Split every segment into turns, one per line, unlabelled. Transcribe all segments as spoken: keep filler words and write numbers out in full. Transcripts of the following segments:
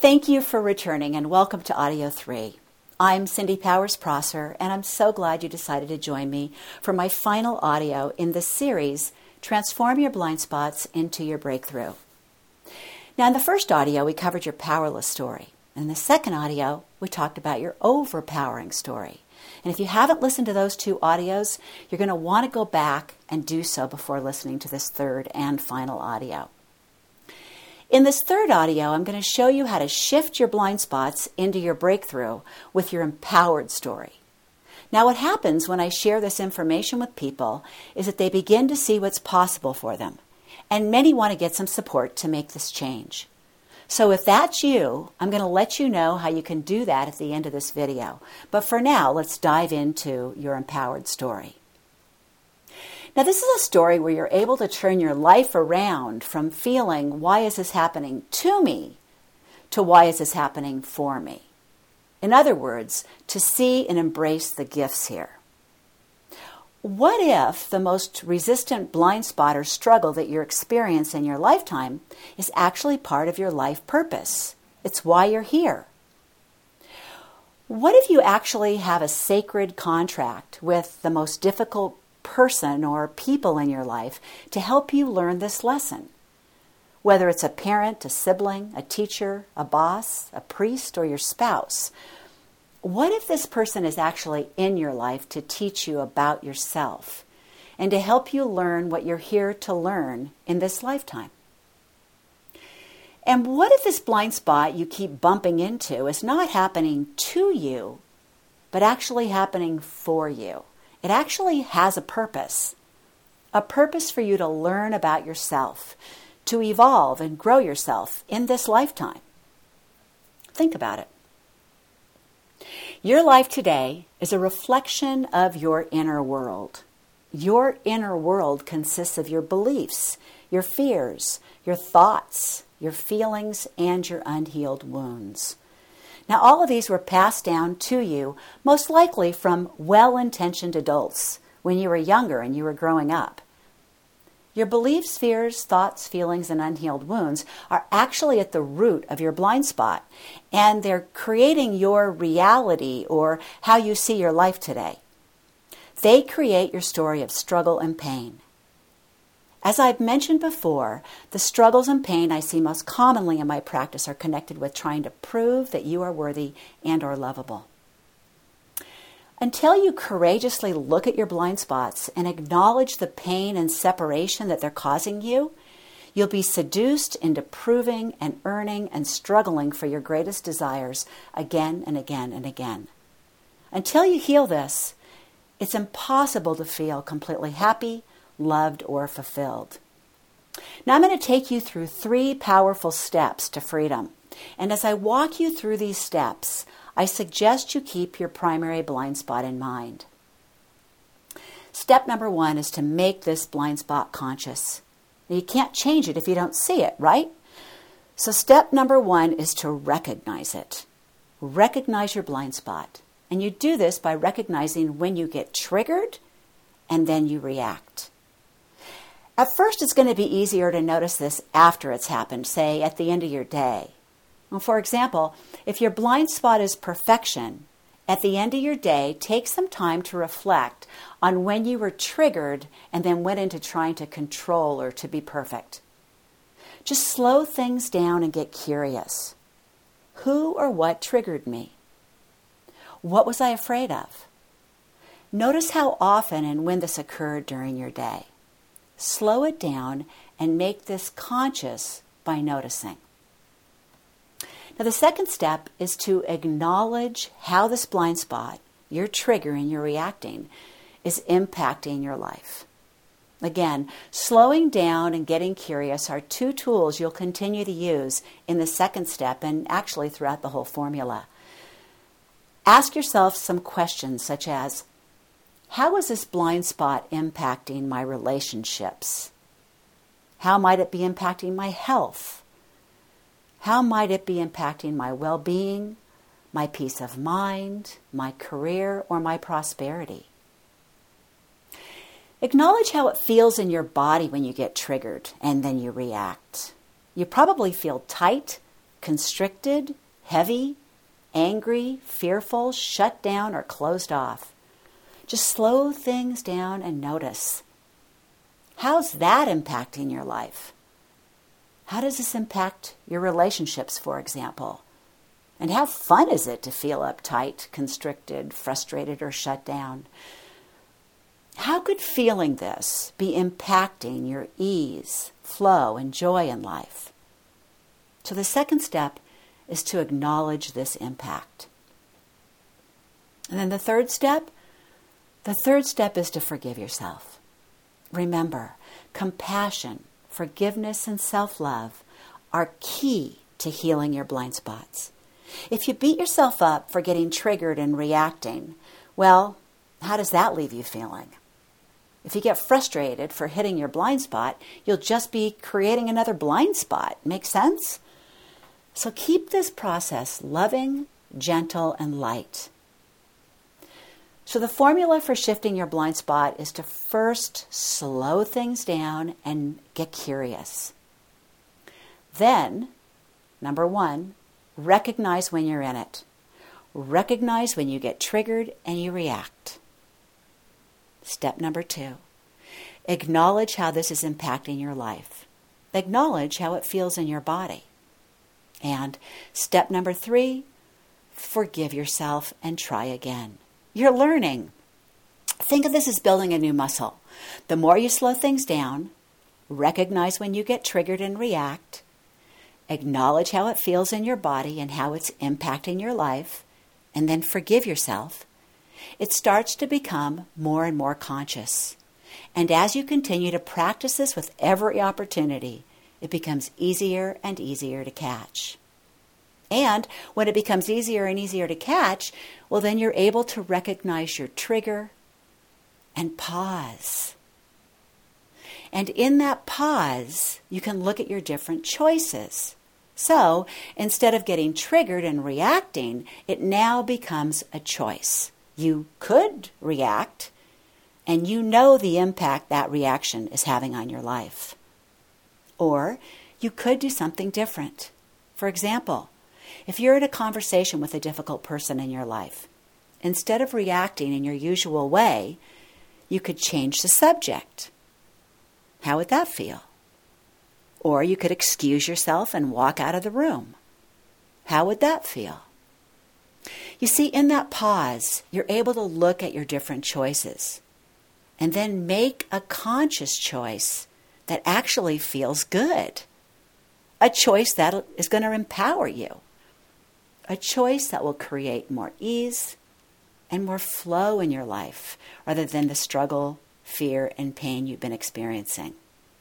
Thank you for returning and welcome to Audio three. I'm Cindy Powers-Prosser, and I'm so glad you decided to join me for my final audio in this series, Transform Your Blind Spots into Your Breakthrough. Now, in the first audio, we covered your powerless story. In the second audio, we talked about your overpowering story. And if you haven't listened to those two audios, you're going to want to go back and do so before listening to this third and final audio. In this third audio, I'm going to show you how to shift your blind spots into your breakthrough with your empowered story. Now, what happens when I share this information with people is that they begin to see what's possible for them, and many want to get some support to make this change. So if that's you, I'm going to let you know how you can do that at the end of this video. But for now, let's dive into your empowered story. Now, this is a story where you're able to turn your life around from feeling, why is this happening to me, to why is this happening for me? In other words, to see and embrace the gifts here. What if the most resistant blind spot or struggle that you're experiencing in your lifetime is actually part of your life purpose? It's why you're here. What if you actually have a sacred contract with the most difficult person or people in your life to help you learn this lesson? Whether it's a parent, a sibling, a teacher, a boss, a priest, or your spouse. What if this person is actually in your life to teach you about yourself and to help you learn what you're here to learn in this lifetime? And what if this blind spot you keep bumping into is not happening to you, but actually happening for you? It actually has a purpose, a purpose for you to learn about yourself, to evolve and grow yourself in this lifetime. Think about it. Your life today is a reflection of your inner world. Your inner world consists of your beliefs, your fears, your thoughts, your feelings, and your unhealed wounds. Now, all of these were passed down to you, most likely from well-intentioned adults when you were younger and you were growing up. Your beliefs, fears, thoughts, feelings, and unhealed wounds are actually at the root of your blind spot, and they're creating your reality or how you see your life today. They create your story of struggle and pain. As I've mentioned before, the struggles and pain I see most commonly in my practice are connected with trying to prove that you are worthy and or lovable. Until you courageously look at your blind spots and acknowledge the pain and separation that they're causing you, you'll be seduced into proving and earning and struggling for your greatest desires again and again and again. Until you heal this, it's impossible to feel completely happy, loved, or fulfilled. Now I'm going to take you through three powerful steps to freedom. And as I walk you through these steps, I suggest you keep your primary blind spot in mind. Step number one is to make this blind spot conscious. Now, you can't change it if you don't see it, right? So step number one is to recognize it. Recognize your blind spot. And you do this by recognizing when you get triggered and then you react. At first, it's going to be easier to notice this after it's happened, say at the end of your day. Well, for example, if your blind spot is perfection, at the end of your day, take some time to reflect on when you were triggered and then went into trying to control or to be perfect. Just slow things down and get curious. Who or what triggered me? What was I afraid of? Notice how often and when this occurred during your day. Slow it down and make this conscious by noticing. Now, the second step is to acknowledge how this blind spot, your trigger and your reacting, is impacting your life. Again, slowing down and getting curious are two tools you'll continue to use in the second step and actually throughout the whole formula. Ask yourself some questions such as, how is this blind spot impacting my relationships? How might it be impacting my health? How might it be impacting my well-being, my peace of mind, my career, or my prosperity? Acknowledge how it feels in your body when you get triggered and then you react. You probably feel tight, constricted, heavy, angry, fearful, shut down, or closed off. Just slow things down and notice. How's that impacting your life? How does this impact your relationships, for example? And how fun is it to feel uptight, constricted, frustrated, or shut down? How could feeling this be impacting your ease, flow, and joy in life? So the second step is to acknowledge this impact. And then the third step, the third step is to forgive yourself. Remember, compassion, forgiveness, and self-love are key to healing your blind spots. If you beat yourself up for getting triggered and reacting, well, how does that leave you feeling? If you get frustrated for hitting your blind spot, you'll just be creating another blind spot. Make sense? So keep this process loving, gentle, and light. So the formula for shifting your blind spot is to first slow things down and get curious. Then, number one, recognize when you're in it. Recognize when you get triggered and you react. Step number two, acknowledge how this is impacting your life. Acknowledge how it feels in your body. And step number three, forgive yourself and try again. You're learning. Think of this as building a new muscle. The more you slow things down, recognize when you get triggered and react, acknowledge how it feels in your body and how it's impacting your life, and then forgive yourself, it starts to become more and more conscious. And as you continue to practice this with every opportunity, it becomes easier and easier to catch. And when it becomes easier and easier to catch, well, then you're able to recognize your trigger and pause. And in that pause, you can look at your different choices. So instead of getting triggered and reacting, it now becomes a choice. You could react, and you know the impact that reaction is having on your life. Or you could do something different. For example, if you're in a conversation with a difficult person in your life, instead of reacting in your usual way, you could change the subject. How would that feel? Or you could excuse yourself and walk out of the room. How would that feel? You see, in that pause, you're able to look at your different choices and then make a conscious choice that actually feels good. A choice that is going to empower you. A choice that will create more ease and more flow in your life rather than the struggle, fear, and pain you've been experiencing.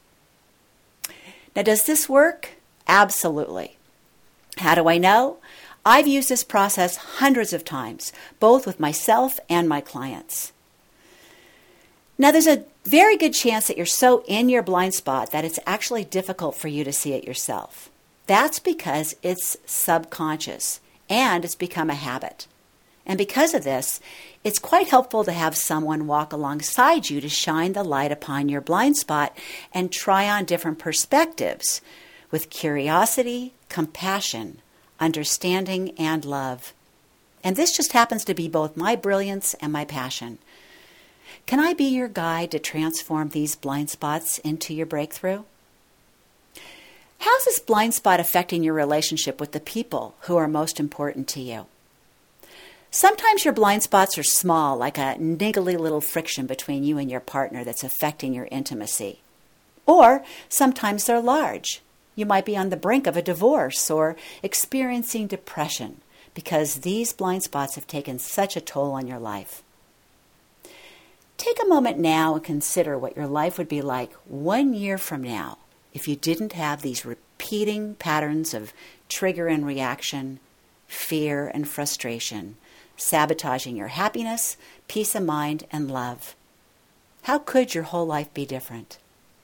Now, does this work? Absolutely. How do I know? I've used this process hundreds of times, both with myself and my clients. Now, there's a very good chance that you're so in your blind spot that it's actually difficult for you to see it yourself. That's because it's subconscious and it's become a habit. And because of this, it's quite helpful to have someone walk alongside you to shine the light upon your blind spot and try on different perspectives with curiosity, compassion, understanding, and love. And this just happens to be both my brilliance and my passion. Can I be your guide to transform these blind spots into your breakthrough? How's this blind spot affecting your relationship with the people who are most important to you? Sometimes your blind spots are small, like a niggly little friction between you and your partner that's affecting your intimacy. Or sometimes they're large. You might be on the brink of a divorce or experiencing depression because these blind spots have taken such a toll on your life. Take a moment now and consider what your life would be like one year from now if you didn't have these repeating patterns of trigger and reaction, fear and frustration, sabotaging your happiness, peace of mind, and love. How could your whole life be different?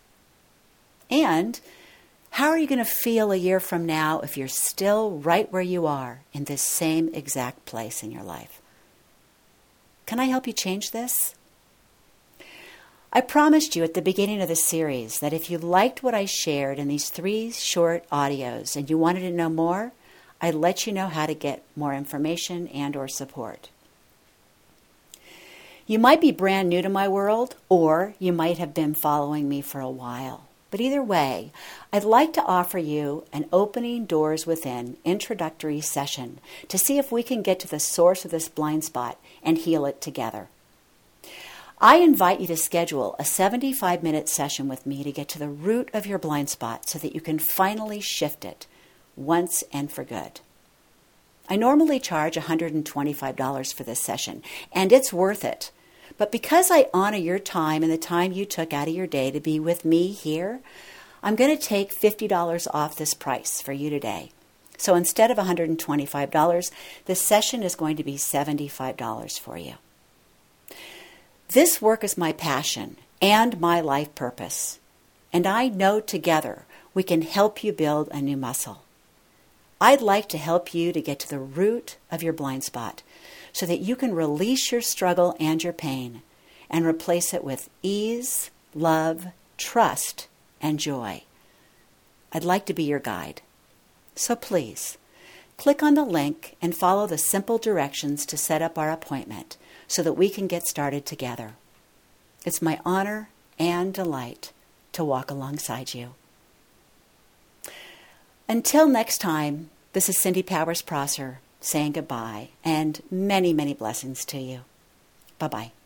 And how are you going to feel a year from now if you're still right where you are in this same exact place in your life? Can I help you change this? I promised you at the beginning of the series that if you liked what I shared in these three short audios and you wanted to know more, I let you know how to get more information and or support. You might be brand new to my world, or you might have been following me for a while. But either way, I'd like to offer you an Opening Doors Within introductory session to see if we can get to the source of this blind spot and heal it together. I invite you to schedule a seventy-five minute session with me to get to the root of your blind spot so that you can finally shift it once and for good. I normally charge one hundred twenty-five dollars for this session, and it's worth it. But because I honor your time and the time you took out of your day to be with me here, I'm going to take fifty dollars off this price for you today. So instead of one hundred twenty-five dollars, this session is going to be seventy-five dollars for you. This work is my passion and my life purpose, and I know together we can help you build a new muscle. I'd like to help you to get to the root of your blind spot so that you can release your struggle and your pain and replace it with ease, love, trust, and joy. I'd like to be your guide. So please, click on the link and follow the simple directions to set up our appointment so that we can get started together. It's my honor and delight to walk alongside you. Until next time, this is Cindy Powers Prosser saying goodbye and many, many blessings to you. Bye-bye.